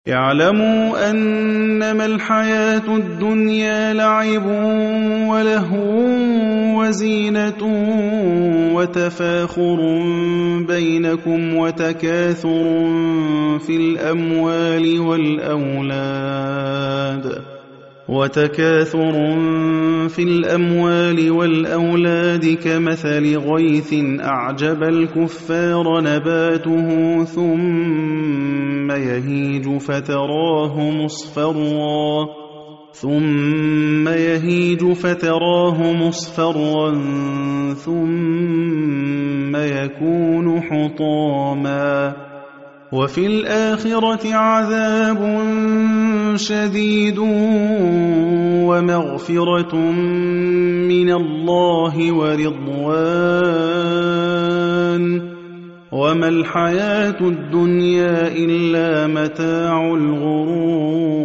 اعلموا أنما الحياة الدنيا لعب ولهو وزينة وتفاخر بينكم وتكاثر في الأموال والأولاد كمثل غيث أعجب الكفار نباته ثم يهيج فتراه مصفرا ثم يكون حطاما وفي الآخرة عذاب شديد ومغفرة من الله ورضوان وما الحياة الدنيا إلا متاع الغرور